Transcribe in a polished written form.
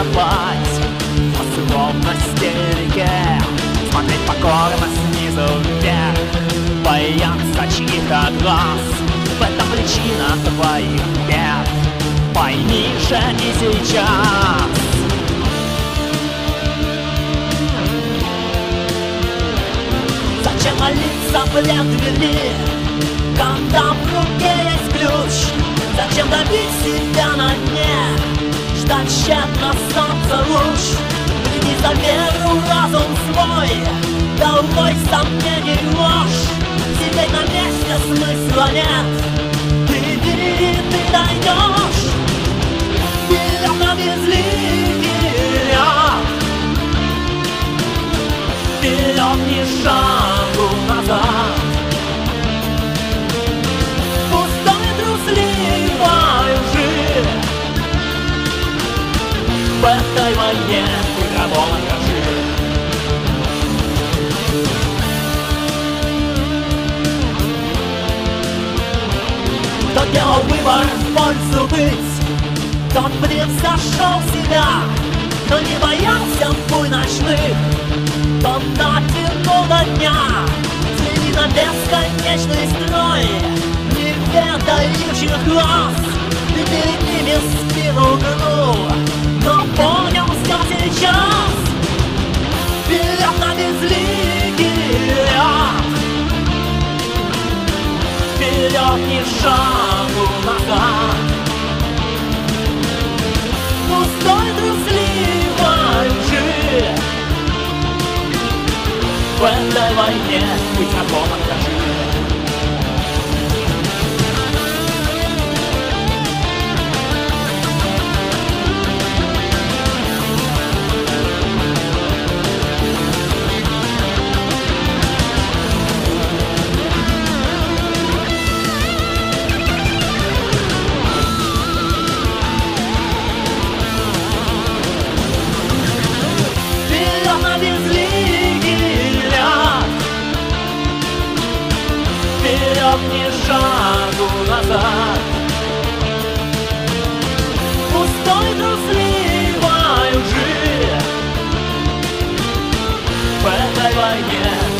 утопать в условности реки, смотреть покорно снизу вверх, бояться чьих-то глаз. В этом причина твоих бед, пойми же и сейчас. Зачем молиться пред двери, когда в руке есть ключ? Зачем давить себя на дне, ждать тщетно солнца луч? Приди за веру разум свой, долой сомнений ложь. Сидеть на месте смысла нет, ты иди, ты дойдешь. Вперед на безликий ряд, вперед ни шагу назад. Пустой трусливой лжи, в этой войне ты кого накажи. Кто делал выбор в пользу быть, тот превзошел себя. Кто не боялся буй ночных, тот дотянул до дня. Взгляни на бесконечный строй неведающих глаз. Ты перед ними спину гнул, но понял все сейчас. Вперед на безликий ряд, вперед ни шагу назад. Пустой трусливой лжи, в этой войне быть кого накажи. Вперед ни шагу назад. Пустой трусливой лжи, в этой войне